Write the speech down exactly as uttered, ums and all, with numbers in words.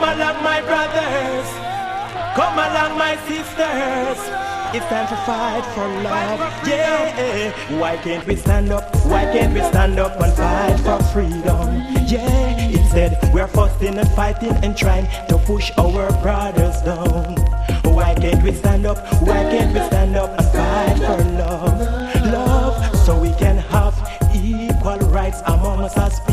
along, my brothers. Come along, my sisters. It's time to fight for love. Yeah. Why can't we stand up? Why can't we stand up and fight for freedom? Yeah. Instead, we're fussing and fighting and trying to push our brothers down. Why can't we stand up? Why can't we stand up and fight for love? Love, so we can have equal rights among us as